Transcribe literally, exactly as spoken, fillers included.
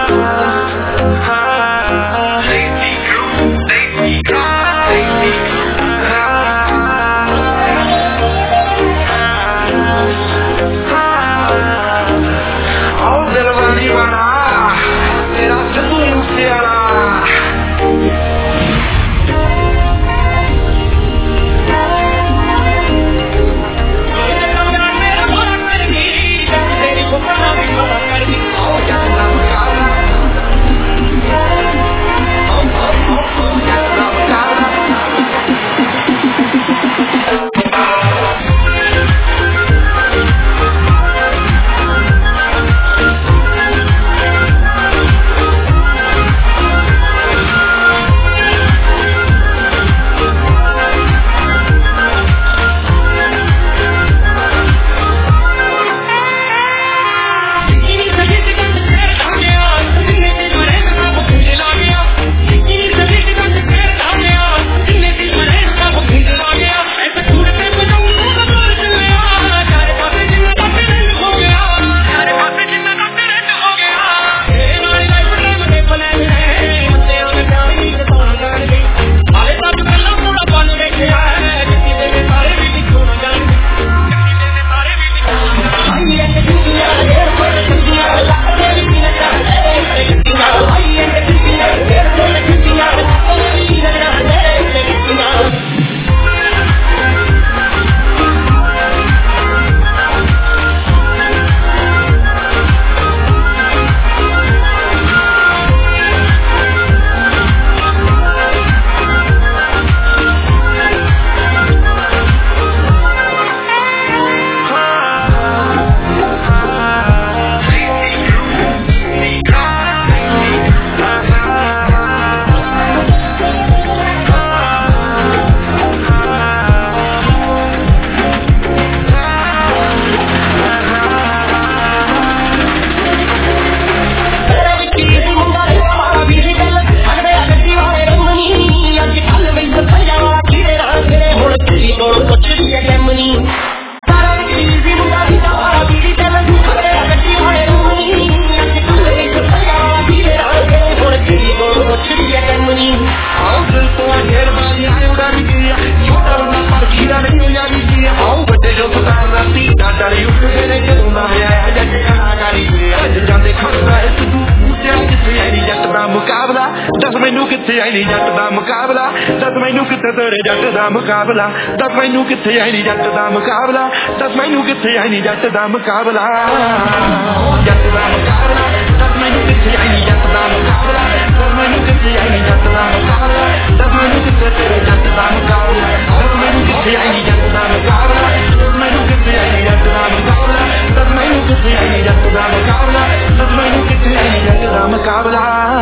दस मैनू किथे आई नी जट दा मुकाबला दस मैनू किथे तेरे जट दा मुकाबला दस मैनू किथे आई नी जट दा मुकाबला दस मैनू किथे आई नी जट दा मुकाबला जट दा मुकाबला दस मैनू किथे आई नी जट दा मुकाबला दस मैनू किथे आई नी जट दा मुकाबला दस मैनू किथे तेरे जट दा मुकाबला दस मैनू किथे आई नी जट दा मुकाबला दस मैनू किथे आई नी जट दा मुकाबला दस मैनू किथे आई नी जट दा मुकाबला दस मैनू किथे आई नी जट दा मुकाबला